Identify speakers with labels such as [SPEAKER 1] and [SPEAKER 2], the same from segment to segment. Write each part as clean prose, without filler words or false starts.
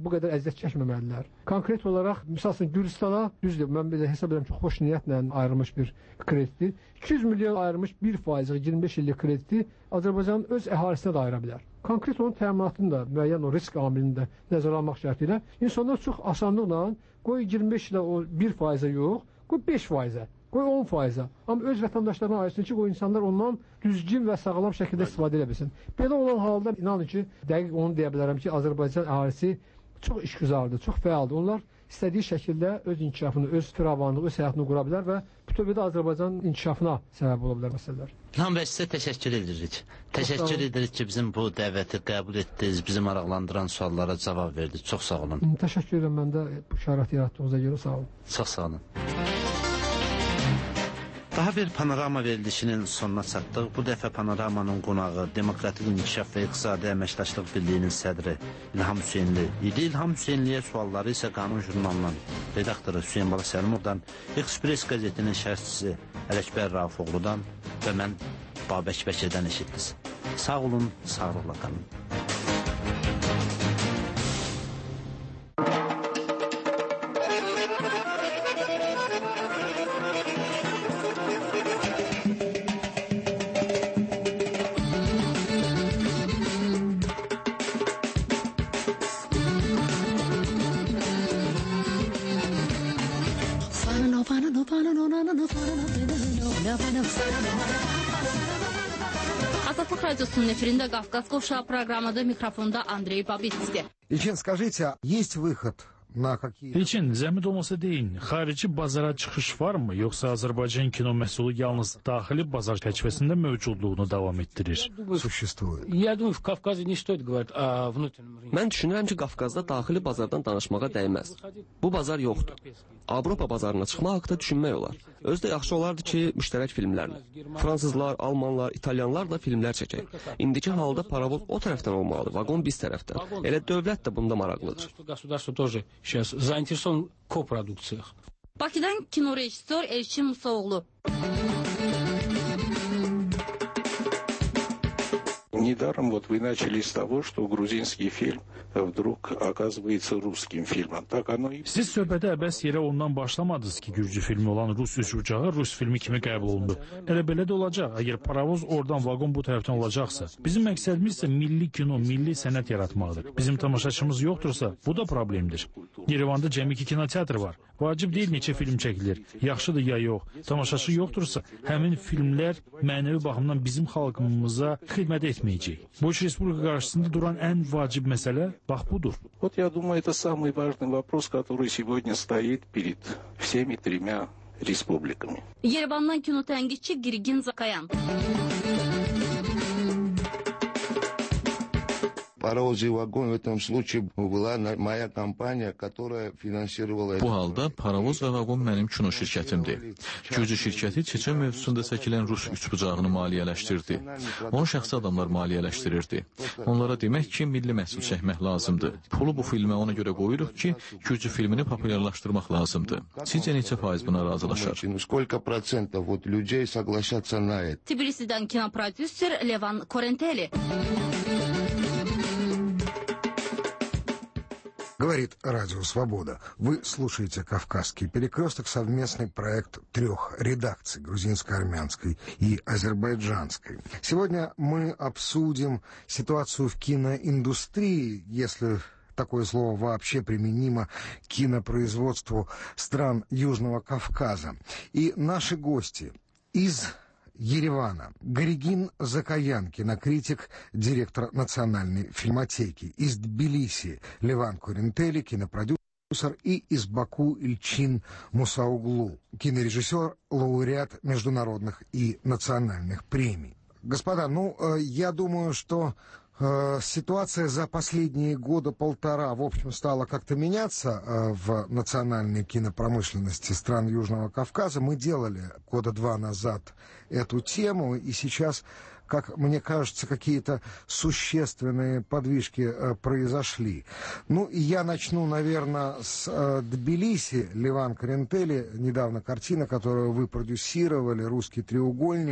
[SPEAKER 1] bu qədər əziyyət çəkməməlidirlər. Konkret olaraq, məsələn, Gürcüstana, düzdür, mən belə hesab edirəm ki, xoş niyyətlə ayrılmış bir kreditdir. 200 milyon ayrılmış 1%, 25 illik krediti Azərbaycanın öz əhalisinə də ayıra bilər. Konkret onun təminatını da, müəyyən o risk amilini də nəzərə almaq şərti ilə insanlar çox asanlıqla qoy 25 ilə o 1%-ə yox, qoy 5%-ə, qoy 10%-ə. Amma öz vətəndaşlarına ayırsın ki, qoy insanlar ondan düzgün və sağlam şəkildə istifadə edə bilsin. Belə olan halda inanın ki, dəqiq onu deyə bilərəm ki, Azərbaycan əhalisi çox işgüzardır, çox fəaldır. Onlar istədiyi şəkildə öz inkişafını, öz firavanlığı, öz həyatını qura bilər və bütövlükdə Azərbaycanın inkişafına səbəb ola bilər məsələlər.
[SPEAKER 2] İlham bəy, sizə təşəkkür edirik. Təşəkkür edirik ki, bizim bu dəvəti qəbul etdiniz, bizi maraqlandıran suallara cavab verdiniz. Çox sağ olun.
[SPEAKER 1] Təşəkkür edirəm, mən də bu şərait yaratdığınıza görə sağ olun.
[SPEAKER 2] Çox sağ olun. Daha bir panorama verilişinin sonuna çatdıq. Bu dəfə panoramanın qonağı Demokratik İnkişaf və İqtisadi Əməkdaşlıq Birliyinin sədri İlham Hüseynli idi. İlham Hüseynliyə sualları isə Qanun jurnalının redaktoru Hüseyn Bala Səlimovdan, Express qəzetinin şərhçisi Ələkbər Raufoğludan və mən Babək Bəkirdən eşitdiniz. Sağ olun, sağlıqla qalın.
[SPEAKER 3] Azadlık Radyosu'nun efirinde Kafkas Kuşağı programında mikrofonda Andrey Babitski.
[SPEAKER 4] Elçin, скажите, есть выход на какие...
[SPEAKER 5] Elçin, zəhmət olmasa deyin, xarici bazara çıxış varmı, yoxsa Azərbaycan kino məhsulu yalnız daxili bazar çərçivəsində mövcudluğunu davam etdirir?
[SPEAKER 4] Существует.
[SPEAKER 6] Mən düşünürəm ki, Qafqazda daxili bazardan danışmağa dəyməz. Bu bazar yoxdur. Avropa bazarına çıxmaq haqda düşünmək olar. Özdə yaxşı olardı ki, müştərək filmlərlə. Fransızlar, almanlar, italyanlar da filmlər çəkək. İndiki halda paravoz o tərəfdən olmalıdır, vaqon biz tərəfdən. Elə dövlət də bunda maraqlıdır.
[SPEAKER 3] Bakıdan kino rejissor Elçin Musaoğlu.
[SPEAKER 7] Недаром вот вы начали с того, что грузинский фильм вдруг оказывается русским фильмом. Так оно и...
[SPEAKER 5] Siz söhbətə əbəs yerə ondan başlamadınız ki, Gürcü filmi olan Rus üç ucağı Rus filmi kimi qəbul olundu. Elə belə də olacaq. Əgər paravoz oradan, vaqon bu tərəfdən olacaqsa. Bizim məqsədimiz isə milli kino, milli sənət yaratmaqdır. Bizim tamaşaçımız yoxdursa, bu da problemdir. Yerevanda cəmi 2 kinoteatr var. Vacib deyil neçə film çəkilir. Yaxşıdır ya yox. Tamaşaçı yoxdursa, həmin filmlər mənəvi baxımdan bizim xalqımıza xidmət etməyəcək. Bu iş Respublika qarşısında duran ən vacib məsələ bax budur.
[SPEAKER 7] Вот я думаю, это самый важный вопрос, который сегодня стоит перед всеми тремя республиками.
[SPEAKER 3] Yerevandan kino tənqidçi Girgin Zakayan.
[SPEAKER 8] Паровозы вагон в этом случае была моя компания, которая финансировала...
[SPEAKER 9] Bu halda paravoz və vaqon mənim kino şirkətimdir. Gürcü şirkəti Çeçen mövzusunda çəkilən Rus üçbucağını maliyyələşdirdi. Onu şəxsi adamlar maliyyələşdirirdi. Onlara demək ki, milli məhsul çəkmək lazımdır. Pulu bu filmə ona görə qoyuruq ki, Gürcü filmini populyarlaşdırmaq lazımdır. Sizcə neçə faiz buna razılaşar?
[SPEAKER 8] Сколько процентов вот людей согласятся на это?
[SPEAKER 3] Tbilisi'den kino prodüser Levan Korenteli.
[SPEAKER 4] Говорит Радио Свобода. Вы слушаете «Кавказский перекресток», совместный проект 3 редакций, грузинско-армянской и азербайджанской. Сегодня мы обсудим ситуацию в киноиндустрии, если такое слово вообще применимо к кинопроизводству стран Южного Кавказа. И наши гости из Еревана. Горегин Закаян, кинокритик, директор Национальной фильмотеки. Из Тбилиси Леван Корентели, кинопродюсер. И из Баку Эльчин Мусаоглу, кинорежиссер, лауреат международных и национальных премий. Господа, я думаю, что ситуация за последние года полтора, в общем, стала как-то меняться в национальной кинопромышленности стран Южного Кавказа. Мы делали года 2 назад эту тему, и сейчас, как мне кажется, какие-то существенные подвижки произошли. И я начну, наверное, с Тбилиси. Леван Корентели, недавно картина, которую вы продюсировали, «Русский треугольник».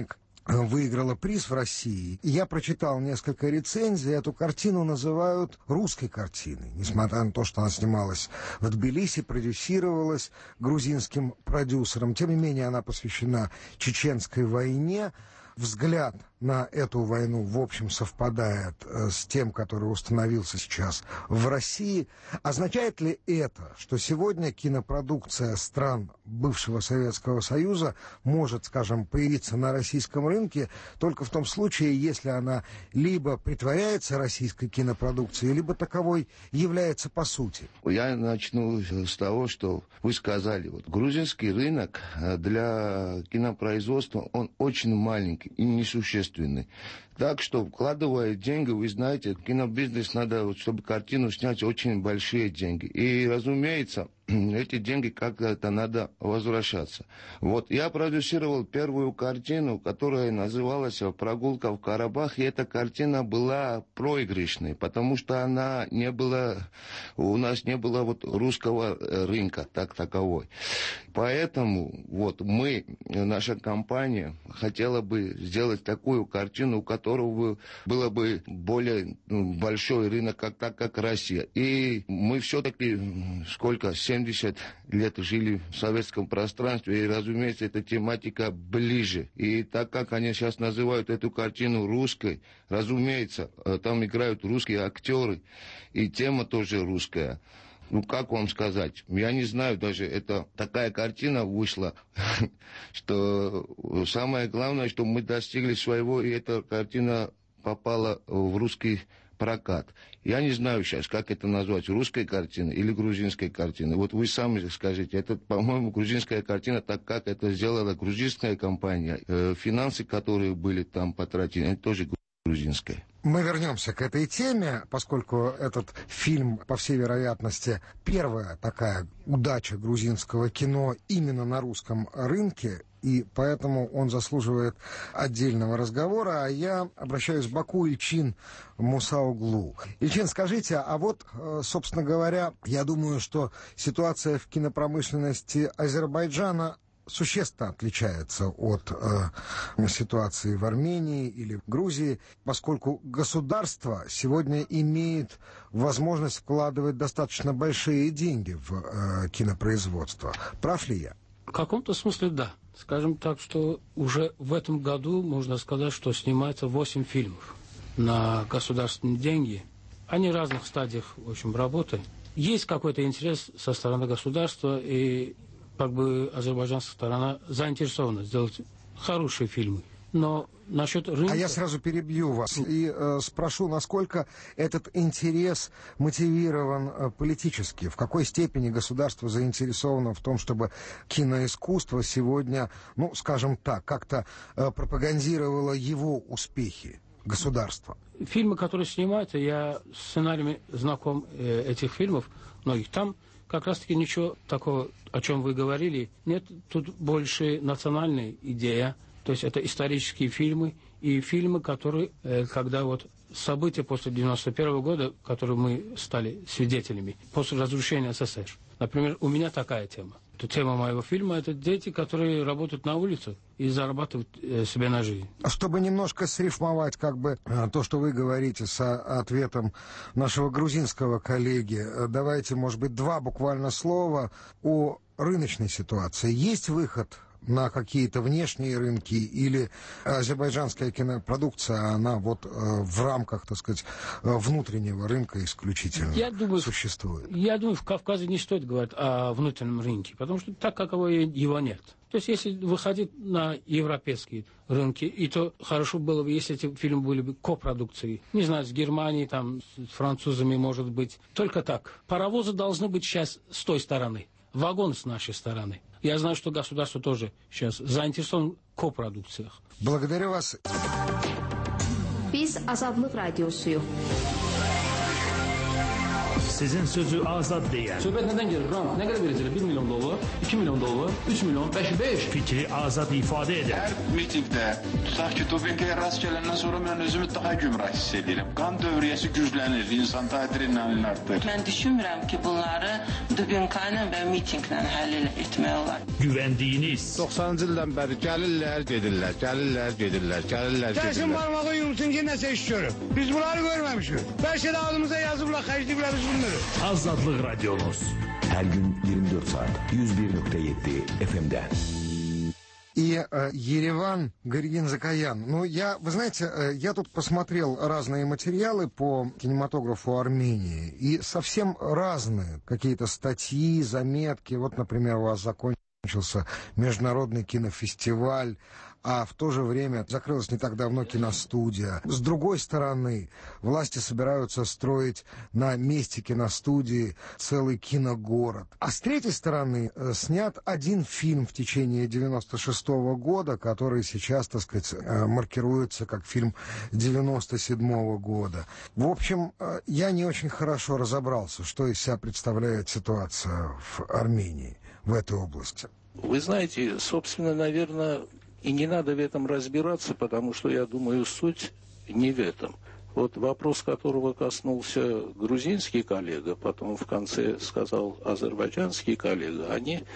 [SPEAKER 4] выиграла приз в России. Я прочитал несколько рецензий. Эту картину называют русской картиной. Несмотря на то, что она снималась в Тбилиси, продюсировалась грузинским продюсером. Тем не менее, она посвящена Чеченской войне. Взгляд на эту войну, в общем, совпадает с тем, который установился сейчас в России. Означает ли это, что сегодня кинопродукция стран бывшего Советского Союза может, скажем, появиться на российском рынке только в том случае, если она либо притворяется российской кинопродукцией, либо таковой является по сути?
[SPEAKER 8] Я начну с того, что вы сказали. Вот, грузинский рынок для кинопроизводства, он очень маленький и несущественный. Так что, вкладывая деньги, вы знаете, в кинобизнес надо, чтобы картину снять, очень большие деньги. И, разумеется, эти деньги как-то надо возвращаться. Вот, я продюсировал первую картину, которая называлась «Прогулка в Карабах», и эта картина была проигрышной, потому что она не была, у нас не было вот русского рынка так таковой. Поэтому вот мы, наша компания, хотела бы сделать такую картину, у которого было бы более большой рынок, как Россия. И мы все-таки, 70 лет жили в советском пространстве, и, разумеется, эта тематика ближе. И так как они сейчас называют эту картину русской, разумеется, там играют русские актеры, и тема тоже русская. Ну, как вам сказать? Я не знаю, даже это такая картина вышла, что самое главное, что мы достигли своего, и эта картина попала в русский прокат. Я не знаю сейчас, как это назвать, русской картиной или грузинской картиной. Вот вы сами скажите, это, по-моему, грузинская картина, так как это сделала грузинская компания. Финансы, которые были там потратены, это тоже грузинская.
[SPEAKER 4] Мы вернемся к этой теме, поскольку этот фильм, по всей вероятности, первая такая удача грузинского кино именно на русском рынке, и поэтому он заслуживает отдельного разговора. А я обращаюсь к Баку Ильчин Мусауглу. Ильчин, скажите, а вот, собственно говоря, я думаю, что ситуация в кинопромышленности Азербайджана существенно отличается от ситуации в Армении или в Грузии, поскольку государство сегодня имеет возможность вкладывать достаточно большие деньги в кинопроизводство. Прав ли я?
[SPEAKER 10] В каком-то смысле да. Скажем так, что уже в этом году можно сказать, что снимается 8 фильмов на государственные деньги. Они в разных стадиях, в общем, работы. Есть какой-то интерес со стороны государства, и как бы азербайджанская сторона заинтересована сделать хорошие фильмы. Но насчет рынка...
[SPEAKER 4] А я сразу перебью вас и спрошу, насколько этот интерес мотивирован политически? В какой степени государство заинтересовано в том, чтобы киноискусство сегодня, ну, скажем так, как-то пропагандировало его успехи? Государства.
[SPEAKER 10] Фильмы, которые снимаются, я с сценариями знаком этих фильмов, многих там, как раз-таки ничего такого, о чем вы говорили, нет. Тут больше национальная идея, то есть это исторические фильмы, и фильмы, которые, когда вот события после 91 года, которые мы стали свидетелями, после разрушения СССР. Например, у меня такая тема. Тема моего фильма – это дети, которые работают на улице и зарабатывают себе на жизнь.
[SPEAKER 4] Чтобы немножко срифмовать как бы то, что вы говорите, с ответом нашего грузинского коллеги, давайте, может быть, два буквально слова о рыночной ситуации. Есть выход на какие-то внешние рынки, или азербайджанская кинопродукция, она вот в рамках, так сказать, внутреннего рынка исключительно существует?
[SPEAKER 10] Я думаю, в Кавказе не стоит говорить о внутреннем рынке, потому что так, какого его нет. То есть, если выходить на европейские рынки, и то хорошо было бы, если эти фильмы были бы копродукцией. Не знаю, с Германией, там, с французами, может быть. Только так. Паровозы должны быть сейчас с той стороны, вагон с нашей стороны. Я знаю, что государство тоже сейчас заинтересовано в копродукциях.
[SPEAKER 4] Благодарю вас.
[SPEAKER 11] Biz Azadlıq Radiosuyuq.
[SPEAKER 5] Sizin sözü azad deyər.
[SPEAKER 10] Söhbət nədən gelir? Ram, nə qədər verəcəklər? 1 milyon dollar, 2 milyon dollar, 3 milyon, 5.
[SPEAKER 5] Fikri azad ifadə edər.
[SPEAKER 11] Hər mitingdə, tutaq ki, dopinqə rast gələndən sonra mən özümü daha gümrah hiss edirəm. Qan dövriyyəsi güclənir, insanda adrenalin artır.
[SPEAKER 12] Mən düşünmürəm ki, bunları dopinqla və mitinqlə həll etmək olar.
[SPEAKER 5] Güvəndiyiniz
[SPEAKER 13] 90-cı ildən bəri gəlirlər, gedirlər. Gəlsin barmağı yumsun ki, nəsə iş görüb. Biz bunları görməmişik. Bəlkə də ağzımıza yazıblar, xərcliyiblər biz bunları.
[SPEAKER 5] Azadlıq Radyonuz.
[SPEAKER 14] Her gün 24 saat 101.7 FM'de.
[SPEAKER 4] И Ереван, Гаригин Закаян. Ну, вы знаете, я тут посмотрел разные материалы по кинематографу Армении, и совсем разные какие-то статьи, заметки. Вот, например, у вас закончился международный кинофестиваль, а в то же время закрылась не так давно киностудия. С другой стороны, власти собираются строить на месте киностудии целый киногород. А с третьей стороны, снят один фильм в течение 96-го года, который сейчас, так сказать, маркируется как фильм 97-го года. В общем, я не очень хорошо разобрался, что из себя представляет ситуация в Армении, в этой области.
[SPEAKER 7] Вы знаете, собственно, наверное, и не надо в этом разбираться, потому что, я думаю, суть не в этом. Вот вопрос, которого коснулся грузинский коллега, потом в конце сказал азербайджанский коллега,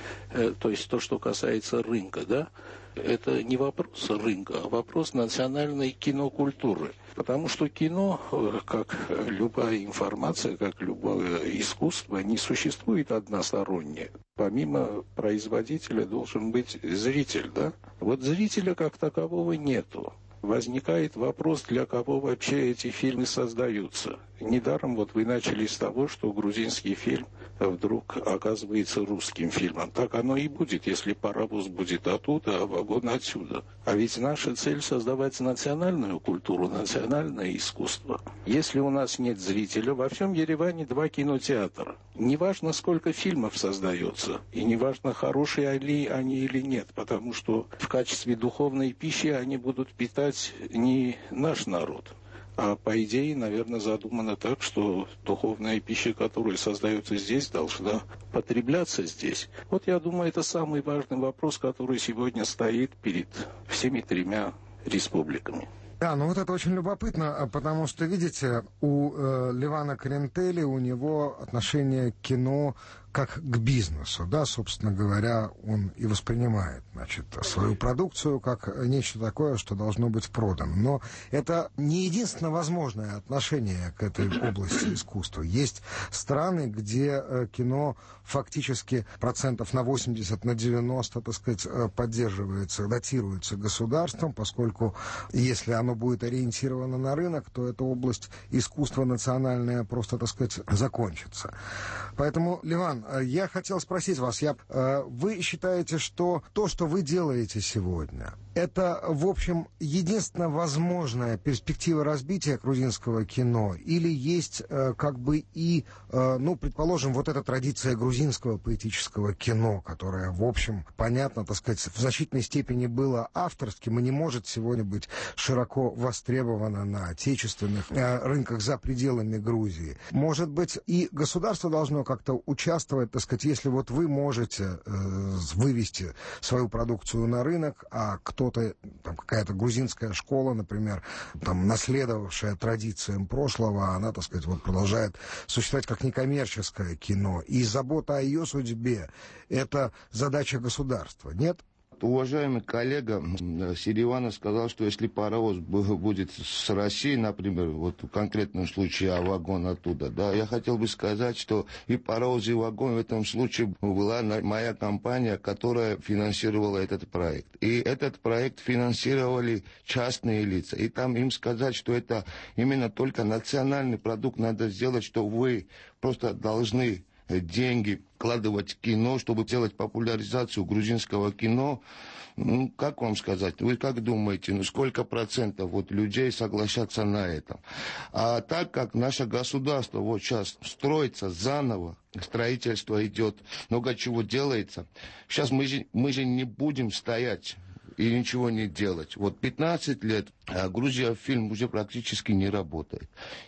[SPEAKER 7] то есть то, что касается рынка, да, это не вопрос рынка, а вопрос национальной кинокультуры. Потому что кино, как любая информация, как любое искусство, не существует односторонне. Помимо производителя должен быть зритель, да? Вот зрителя как такового нету. Возникает вопрос, для кого вообще эти фильмы создаются. Недаром вот вы начали с того, что грузинский фильм вдруг оказывается русским фильмом. Так оно и будет, если паровоз будет оттуда, а вагон отсюда. А ведь наша цель создавать национальную культуру, национальное искусство. Если у нас нет зрителя, во всем Ереване 2 кинотеатра. Неважно, сколько фильмов создается, и неважно, хорошие они или нет, потому что в качестве духовной пищи они будут питать не наш народ. А по идее, наверное, задумано так, что духовная пища, которая создается здесь, должна потребляться здесь. Вот я думаю, это самый важный вопрос, который сегодня стоит перед всеми 3 республиками.
[SPEAKER 4] Да, ну вот это очень любопытно, потому что, видите, у Левана Карентели, у него отношение к кино как к бизнесу, да, собственно говоря, он и воспринимает, значит, свою продукцию как нечто такое, что должно быть продано. Но это не единственное возможное отношение к этой области искусства. Есть страны, где кино фактически процентов на 80, на 90, так сказать, поддерживается, датируется государством, поскольку если оно будет ориентировано на рынок, то эта область искусства национальное просто, так сказать, закончится. Поэтому, Леван, я хотел спросить вас, вы считаете, что то, что вы делаете сегодня, это, в общем, единственная возможная перспектива развития грузинского кино? Или есть как бы и, ну, предположим, вот эта традиция грузинского поэтического кино, которое, в общем, понятно, так сказать, в значительной степени было авторским и не может сегодня быть широко востребовано на отечественных рынках за пределами Грузии. Может быть, и государство должно как-то участвовать, так сказать, если вот вы можете вывести свою продукцию на рынок, а кто-то, там, какая-то грузинская школа, например, там, наследовавшая традициям прошлого, она, так сказать, вот продолжает существовать как некоммерческое кино. И забота о ее судьбе – это задача государства, нет?
[SPEAKER 8] Уважаемый коллега Еревана сказал, что если паровоз будет с России, например, вот в конкретном случае, а вагон оттуда, да, я хотел бы сказать, что и паровоз, и вагон в этом случае была моя компания, которая финансировала этот проект. И этот проект финансировали частные лица. И там им сказать, что это именно только национальный продукт надо сделать, что вы просто должны деньги вкладывать в кино, чтобы делать популяризацию грузинского кино. Ну, как вам сказать? Вы как думаете, ну сколько процентов вот людей согласятся на это? А так как наше государство вот сейчас строится заново, строительство идет, много чего делается, сейчас мы же не будем стоять и ничего не делать. Вот 15 лет Грузия фильм уже практически не работает.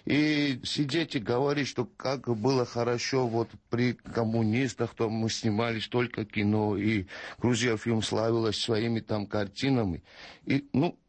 [SPEAKER 8] И сидеть и говорить, что как было хорошо вот при коммунистах, то мы снимали столько кино, и Грузия фильм славилась своими там картинами. И,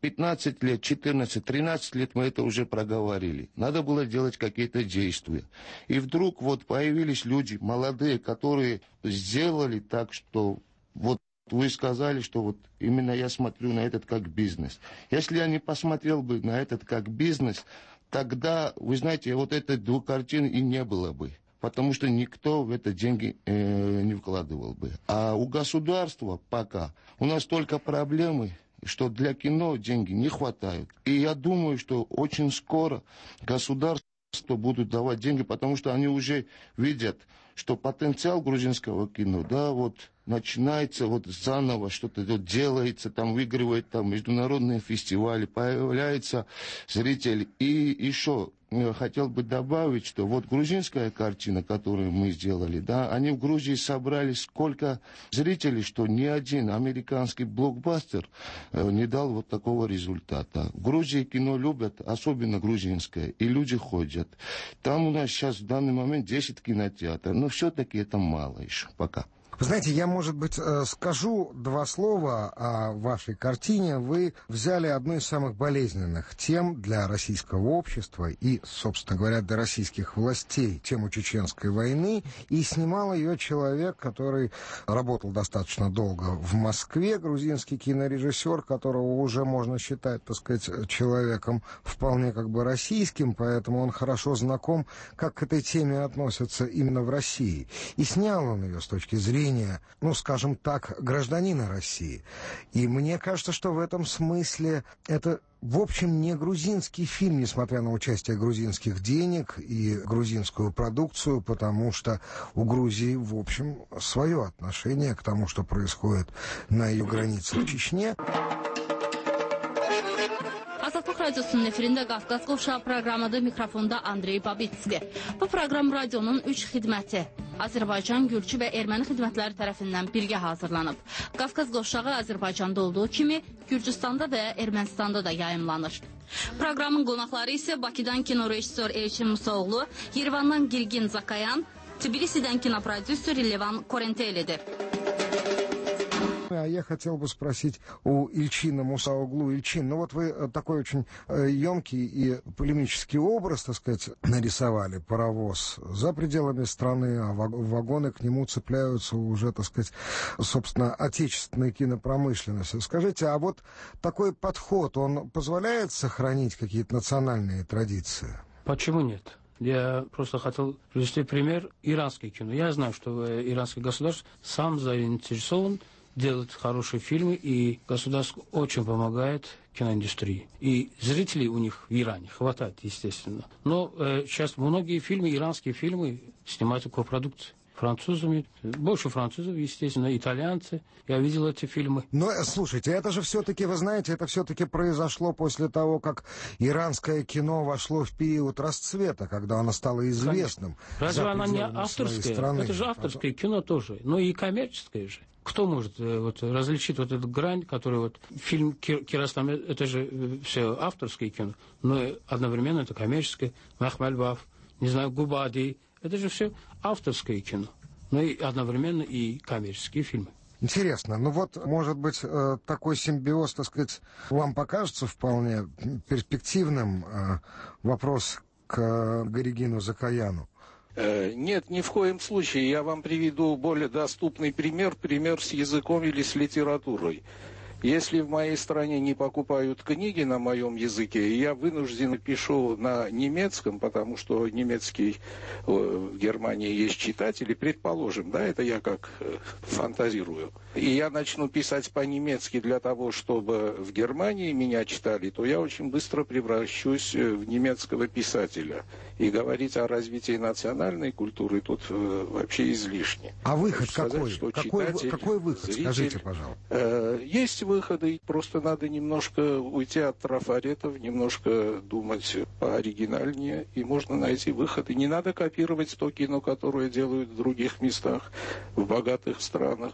[SPEAKER 8] 15 лет, 14, 13 лет мы это уже проговорили. Надо было делать какие-то действия. И вдруг вот появились люди молодые, которые сделали так, что вот вы сказали, что вот именно я смотрю на этот как бизнес. Если я не посмотрел бы на этот как бизнес, тогда, вы знаете, вот этой двух картин и не было бы. Потому что никто в это деньги не вкладывал бы. А у государства пока у нас только проблемы, что для кино деньги не хватает. И я думаю, что очень скоро государство будут давать деньги, потому что они уже видят, что потенциал грузинского кино, да, вот начинается вот заново, что-то делается, там выигрывает там международные фестивали, появляются зрители. И еще хотел бы добавить, что вот грузинская картина, которую мы сделали, да, они в Грузии собрали сколько зрителей, что ни один американский блокбастер не дал вот такого результата. В Грузии кино любят, особенно грузинское, и люди ходят. Там у нас сейчас в данный момент 10 кинотеатров, но все-таки это мало еще пока.
[SPEAKER 4] Вы знаете, я, может быть, скажу два слова о вашей картине. Вы взяли одну из самых болезненных тем для российского общества и, собственно говоря, для российских властей, тему Чеченской войны, и снимал ее человек, который работал достаточно долго в Москве, грузинский кинорежиссер, которого уже можно считать, так сказать, человеком вполне как бы российским, поэтому он хорошо знаком, как к этой теме относятся именно в России. И снял он ее с точки зрения, скажем так, гражданина России. И мне кажется, что в этом смысле это, в общем, не грузинский фильм, несмотря на участие грузинских денег и грузинскую продукцию, потому что у Грузии, в общем, свое отношение к тому, что происходит на ее границе в Чечне.
[SPEAKER 3] Azadlıq Radiosunun efirində Qafqaz Qovşağı proqramıdır. Mikrofonda Andrey Babitski. Bu proqram radionun 3 xidməti, Azərbaycan, Gürcü və Erməni xidmətləri tərəfindən birgə hazırlanıb. Qafqaz Qovşağı Azərbaycanda olduğu kimi Gürcüstanda və Ermənistanda da yayımlanır. Proqramın qonaqları isə Bakıdan kino rejissor Elçin Musaoğlu, Yerevandan Girgin Zakayan, Tbilisidən kinoprodüser Levan Korentelidir.
[SPEAKER 4] А я хотел бы спросить у Ильчина Мусаоглу. Ильчин, вот вы такой очень емкий и полемический образ, так сказать, нарисовали, паровоз за пределами страны, а вагоны к нему цепляются уже, так сказать, собственно, отечественной кинопромышленности. Скажите, а вот такой подход, он позволяет сохранить какие-то национальные традиции?
[SPEAKER 10] Почему нет? Я просто хотел привести пример иранское кино. Я знаю, что иранское государство сам заинтересован делать хорошие фильмы, и государство очень помогает киноиндустрии. И зрителей у них в Иране хватает, естественно. Но сейчас многие фильмы, иранские фильмы, снимают копродукции. Французами, больше французов, естественно, итальянцы. Я видел эти фильмы.
[SPEAKER 4] Но, слушайте, это же все-таки, вы знаете, это все-таки произошло после того, как иранское кино вошло в период расцвета, когда оно стало известным.
[SPEAKER 10] Разве оно не авторское? Это же авторское кино тоже, но и коммерческое же. Кто может различить вот эту грань, которую фильм «Киростам», это же все авторское кино, но одновременно это коммерческое, Махмальбаф, не знаю, Губади, это же все авторское кино, но и одновременно и коммерческие фильмы.
[SPEAKER 4] Интересно, может быть, такой симбиоз, так сказать, вам покажется вполне перспективным. Вопрос к Горегину Закаяну.
[SPEAKER 7] Нет, ни в коем случае. Я вам приведу более доступный пример с языком или с литературой. Если в моей стране не покупают книги на моем языке, я вынужден пишу на немецком, потому что немецкий в Германии есть читатели, предположим, да, это я как фантазирую. И я начну писать по-немецки для того, чтобы в Германии меня читали, то я очень быстро превращусь в немецкого писателя. И говорить о развитии национальной культуры тут вообще излишне.
[SPEAKER 4] А выход какой? Какой выход? Зритель, скажите, пожалуйста.
[SPEAKER 7] Есть выходы, просто надо немножко уйти от трафаретов, немножко думать пооригинальнее, и можно найти выходы. Не надо копировать то кино, которое делают в других местах, в богатых странах.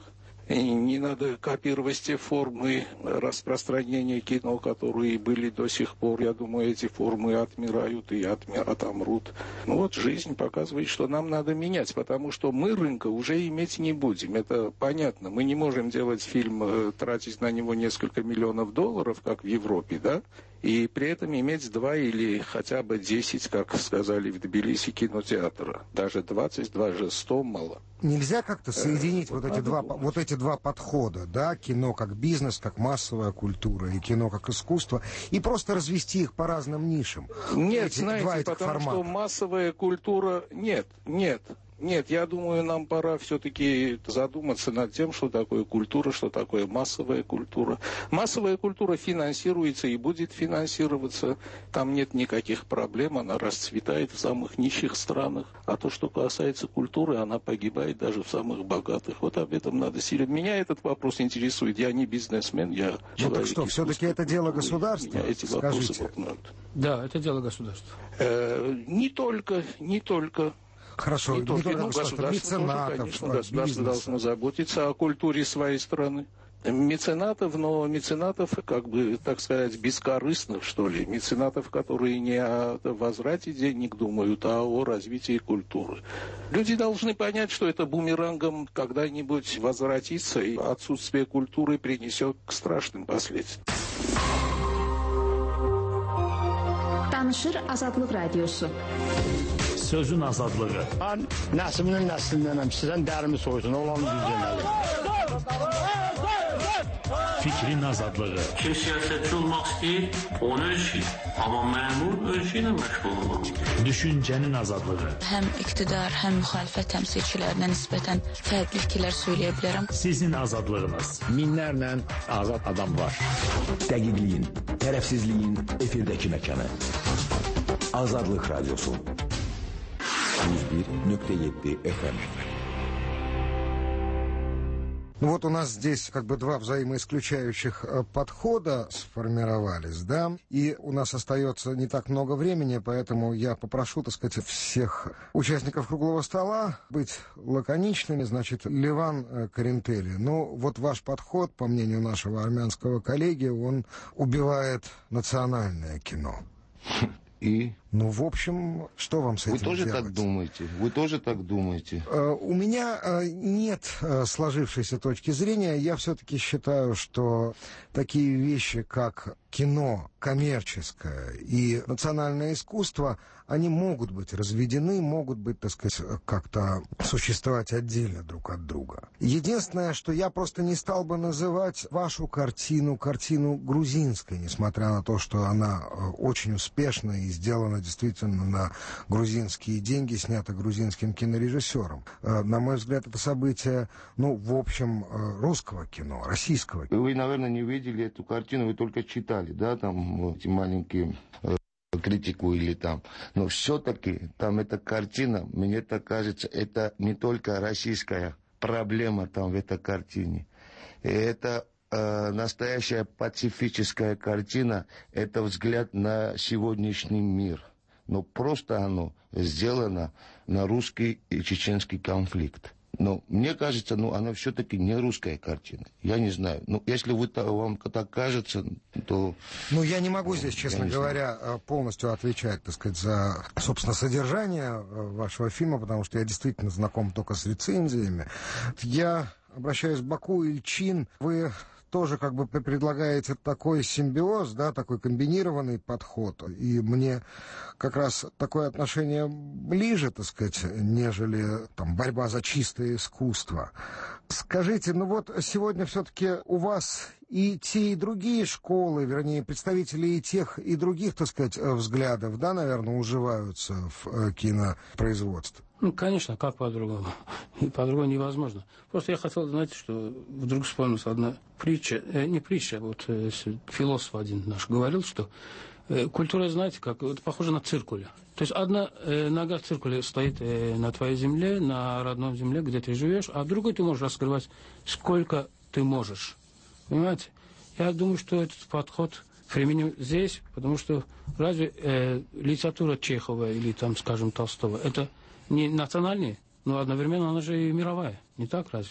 [SPEAKER 7] И не надо копировать те формы распространения кино, которые были до сих пор. Я думаю, эти формы отмирают и отомрут. Ну вот жизнь показывает, что нам надо менять, потому что мы рынка уже иметь не будем. Это понятно. Мы не можем делать фильм, тратить на него несколько миллионов долларов, как в Европе, да? И при этом иметь 2 или хотя бы 10, как сказали в Тбилиси, кинотеатра. Даже 20, даже 100 мало.
[SPEAKER 4] Нельзя как-то соединить вот эти два подхода, да, кино как бизнес, как массовая культура, и кино как искусство, и просто развести их по разным нишам?
[SPEAKER 7] Нет, знаете, потому что массовая культура... Нет, я думаю, нам пора все-таки задуматься над тем, что такое культура, что такое массовая культура. Массовая культура финансируется и будет финансироваться. Там нет никаких проблем, она расцветает в самых нищих странах. А то, что касается культуры, она погибает даже в самых богатых. Вот об этом надо сильно. Меня этот вопрос интересует. Я не бизнесмен, я человек.
[SPEAKER 4] Ну так что, все-таки это дело государства?
[SPEAKER 7] Меня эти вопросы волнуют.
[SPEAKER 10] Да, это дело государства.
[SPEAKER 7] Не только.
[SPEAKER 4] Хорошо,
[SPEAKER 7] не только государство,
[SPEAKER 4] меценатов,
[SPEAKER 7] конечно, государство должно заботиться о культуре своей страны. Меценатов, но меценатов, как бы, так сказать, бескорыстных, что ли. Меценатов, которые не о возврате денег думают, а о развитии культуры. Люди должны понять, что это бумерангом когда-нибудь возвратится, и отсутствие культуры принесет к страшным последствиям.
[SPEAKER 15] Danışır Azadlıq Radiosu.
[SPEAKER 5] Sözün azadlığı.
[SPEAKER 13] Ben Nəsiminin nəslindenəm. Sizdən dərimi soysun. Olan düz deməli.
[SPEAKER 5] Fikrin azadlığı.
[SPEAKER 16] Kim siyasetçi olmaq istəyir, onu ölçür. Amma məmur ölçüylə məşğul olmaq.
[SPEAKER 5] Düşüncənin azadlığı.
[SPEAKER 17] Həm iqtidar, həm müxalifət təmsilçilərinə nisbətən fərqli fikirlər söyləyə bilərəm.
[SPEAKER 5] Sizin azadlığınız.
[SPEAKER 14] Minlərlə azad adam var. Dəqiqliyin, tərəfsizliyin efirdəki məkanı. Azadlıq Radiosu. 101.7 FM.
[SPEAKER 4] Ну вот у нас здесь как бы два взаимоисключающих подхода сформировались, да, и у нас остается не так много времени, поэтому я попрошу, так сказать, всех участников круглого стола быть лаконичными. Значит, Леван Каринтели, ну вот ваш подход, по мнению нашего армянского коллеги, он убивает национальное кино.
[SPEAKER 8] И?
[SPEAKER 4] Ну, в общем, что вам с этим делать?
[SPEAKER 8] Вы тоже так думаете?
[SPEAKER 4] У меня нет сложившейся точки зрения. Я все-таки считаю, что такие вещи, как кино коммерческое и национальное искусство, они могут быть разведены, могут быть, так сказать, как-то существовать отдельно друг от друга. Единственное, что я просто не стал бы называть вашу картину грузинской, несмотря на то, что она очень успешна и сделана действительно на грузинские деньги, снято грузинским кинорежиссером. На мой взгляд, это событие, ну, в общем, русского кино, российского кино.
[SPEAKER 8] Вы, наверное, не видели эту картину, вы только читали, да, там эти маленькие критику или там. Но все-таки там эта картина, мне так кажется, это не только российская проблема там в этой картине. Это настоящая пацифическая картина, это взгляд на сегодняшний мир. Но просто оно сделано на русский и чеченский конфликт. Но мне кажется, ну, она все-таки не русская картина. Я не знаю. Ну, если вам так кажется, то...
[SPEAKER 4] Ну, я не могу здесь, честно говоря, полностью отвечать, так сказать, за, собственно, содержание вашего фильма, потому что я действительно знаком только с рецензиями. Я обращаюсь к Баку и Ильчин. Вы тоже как бы предлагаете такой симбиоз, да, такой комбинированный подход. И мне как раз такое отношение ближе, так сказать, нежели там борьба за чистое искусство. Скажите, ну вот сегодня все-таки у вас и те, и другие школы, вернее, представители и тех, и других, так сказать, взглядов, да, наверное, уживаются в кинопроизводстве?
[SPEAKER 10] Ну, конечно, как по-другому? И по-другому невозможно. Просто я хотел, знаете, что вдруг вспомнилась одна притча, не притча, вот философ один наш говорил, что культура, знаете, как, это похоже на циркуль. То есть одна нога в циркуле стоит на твоей земле, на родном земле, где ты живешь, а другой ты можешь раскрывать, сколько ты можешь. Понимаете? Я думаю, что этот подход применим здесь, потому что разве литература Чехова или, там, скажем, Толстого, это не национальная, но одновременно она же и мировая. Не так разве?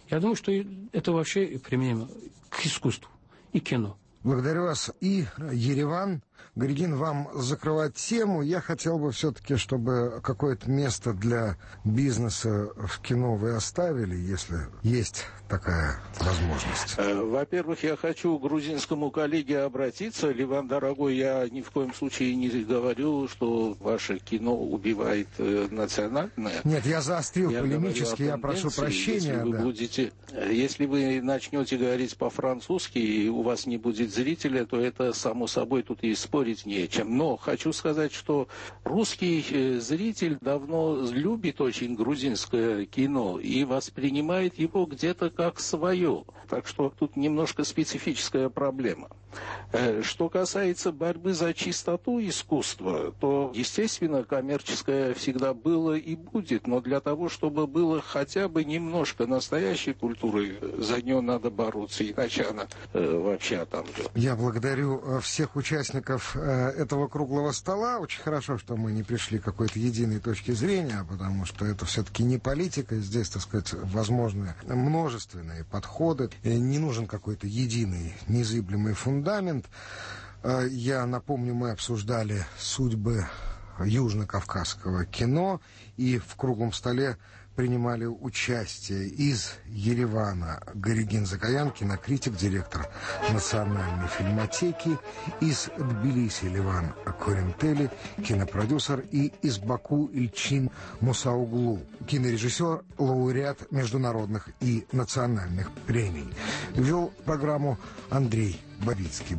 [SPEAKER 10] Я думаю, что это вообще применимо к искусству и кино.
[SPEAKER 4] Благодарю вас. И Ереван. Григин, вам закрывать тему. Я хотел бы все-таки, чтобы какое-то место для бизнеса в кино вы оставили, если есть такая возможность.
[SPEAKER 7] Во-первых, я хочу к грузинскому коллеге обратиться. Ливан, дорогой, я ни в коем случае не говорю, что ваше кино убивает национальное.
[SPEAKER 4] Нет, я заострил полемически, я прошу прощения.
[SPEAKER 7] Если вы начнете говорить по-французски, и у вас не будет зрителя, то это, само собой, тут и спорить не о чем. Но хочу сказать, что русский зритель давно любит очень грузинское кино и воспринимает его где-то как свое. Так что тут немножко специфическая проблема. Что касается борьбы за чистоту искусства, то, естественно, коммерческое всегда было и будет, но для того, чтобы было хотя бы немножко настоящей культуры, за нее надо бороться, иначе она вообще отомрет.
[SPEAKER 4] Я благодарю всех участников этого круглого стола. Очень хорошо, что мы не пришли к какой-то единой точке зрения, потому что это все-таки не политика, здесь, так сказать, возможны множественные подходы. Не нужен какой-то единый, незыблемый фундамент. Я напомню, мы обсуждали судьбы южно-кавказского кино, и в круглом столе принимали участие из Еревана Григин Закаян, кинокритик, директор Национальной фильмотеки, из Тбилиси Ливан Корентели, кинопродюсер, и из Баку Ильчин Мусауглу, кинорежиссер, лауреат международных и национальных премий. Вел программу Андрей Бабицкий.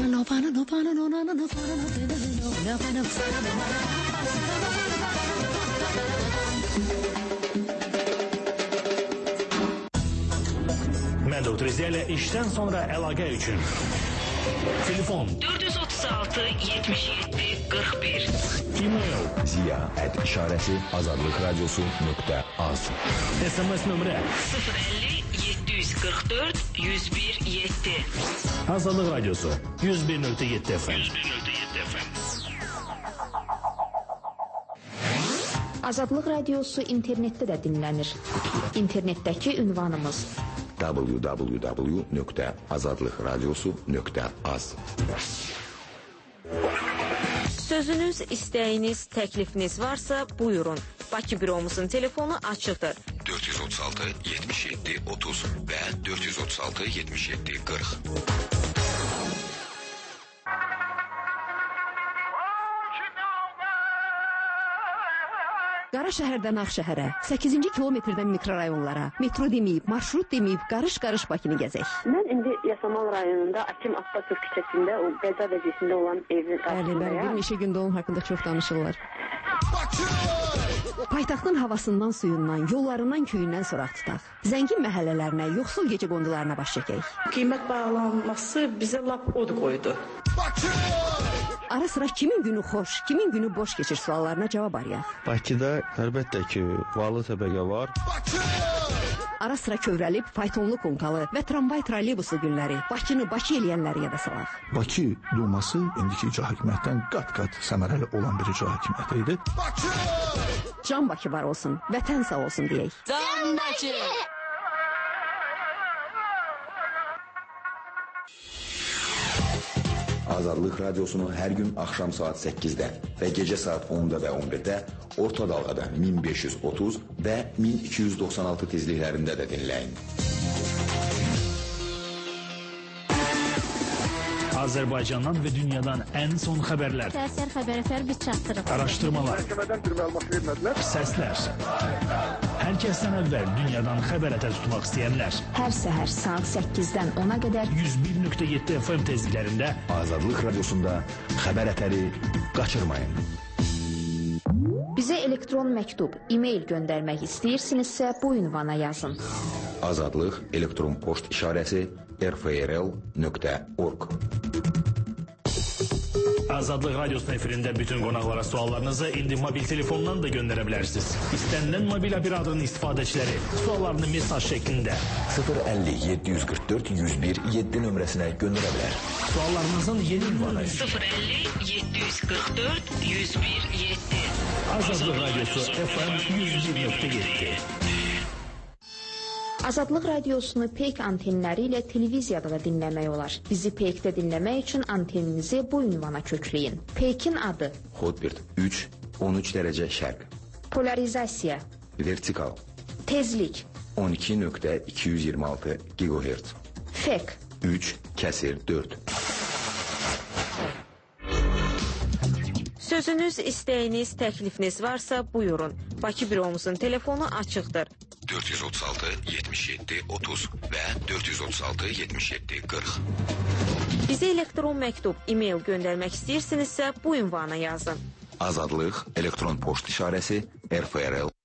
[SPEAKER 18] Məhdud Rizələ işdən sonra əlaqə üçün telefon
[SPEAKER 19] 436 77 41
[SPEAKER 18] e-mail
[SPEAKER 14] ziya@işarəsi azadlıqradiosu.az
[SPEAKER 18] SMS nömrə
[SPEAKER 19] 050 744 101 7
[SPEAKER 18] Azadlıq Radiosu 101.7 FM.
[SPEAKER 15] Azadlıq Radiosu internetdə də dinlənir. İnternetdəki ünvanımız
[SPEAKER 14] www.azadlıqradiosu.az
[SPEAKER 20] Sözünüz, istəyiniz, təklifiniz varsa buyurun. Bakı büromuzun telefonu açıqdır.
[SPEAKER 14] 436 77 30 və 436 77 40.
[SPEAKER 21] Qara şəhərdən Ağşəhərə, 8-ci kilometrdən mikrorayonlara, metro deməyib, marşrut deməyib, qarış-qarış Bakını gəzək.
[SPEAKER 22] Mən indi Yasamal rayonunda Akim Abbasov küçəsində, o qəza vəziyyətində olan evin qarşısındayım.
[SPEAKER 21] Bəli, bir neçə gündə onun haqqında çox danışırlar. Paytaxtın havasından, suyundan, yollarından, köyündən soraq tutaq. Zəngin məhəllələrinə, yoxsul gecə qondularına baş çəkək.
[SPEAKER 23] Qiymət bağlanması bizə lap od qoydu.
[SPEAKER 21] Ara sıra kimin günü xoş, kimin günü boş keçir suallarına cavab arayaq.
[SPEAKER 24] Bakıda əlbəttə ki, varlı təbəqə var.
[SPEAKER 21] Ara sıra kövrəlib, faytonlu konkalı və tramvay troleybusu günləri Bakını Bakı eləyənləri yada salaq.
[SPEAKER 25] Bakı Duması indiki icra hakimiyyətdən qat-qat səmərəli olan bir icra hakimiyyəti idi.
[SPEAKER 21] Can Bakı var olsun, vətən sağ olsun deyək.
[SPEAKER 19] Can Bakı!
[SPEAKER 14] Azadlıq Radiosunu hər gün axşam saat 8-də və gecə saat 10-da və 11-də orta dalğada 1530 və 1296 tezliklərində də dinləyin.
[SPEAKER 18] Azərbaycandan və dünyadan ən son xəbərlər,
[SPEAKER 26] Təsir xəbər biz çatdırıq.
[SPEAKER 18] araşdırmalar, səslər. Hər kəsdən əvvəl dünyadan xəbər ətər tutmaq istəyənlər.
[SPEAKER 15] Hər səhər saat 8-dən 10-a qədər
[SPEAKER 18] 101.7 FM tezliklərində
[SPEAKER 14] Azadlıq Radiosunda xəbər ətəri qaçırmayın.
[SPEAKER 15] bizə elektron məktub, e-mail göndərmək istəyirsinizsə bu ünvana yazın.
[SPEAKER 14] Azadlıq elektron poçt işarəsi rfrl.org.
[SPEAKER 18] Azadlıq Radiosunun efirində bütün qonaqlara suallarınızı indi mobil telefondan da göndərə bilərsiniz. İstənilən mobil operatörün istifadəçiləri suallarını mesaj şəklində
[SPEAKER 14] 050 744 101 7 nömrəsinə göndərə bilər.
[SPEAKER 18] Suallarınızın yeni ünvanı
[SPEAKER 19] 050 744 101 7
[SPEAKER 18] Azadlıq Radiosu FM 101.7.
[SPEAKER 15] Azadlıq radiosunu peyk antenləri ilə televiziyada da dinləmək olar. Bizi peykdə dinləmək üçün anteninizi bu ünvana kökləyin. Peykin adı:
[SPEAKER 14] Hotbird 3, 13 dərəcə şərq.
[SPEAKER 15] Polarizasiya:
[SPEAKER 14] Vertikal.
[SPEAKER 15] Tezlik:
[SPEAKER 14] 12.226 GHz.
[SPEAKER 15] Fek:
[SPEAKER 14] 3/4.
[SPEAKER 20] Sözünüz, istəyiniz, təklifiniz varsa buyurun. Bakı büromuzun telefonu açıqdır.
[SPEAKER 14] 436 77 30 və 436 77 40.
[SPEAKER 20] Bizə elektron məktub, e-mail göndərmək istəyirsinizsə bu ünvana yazın.
[SPEAKER 14] Azadlıq, elektron poçt işarəsi, RFRL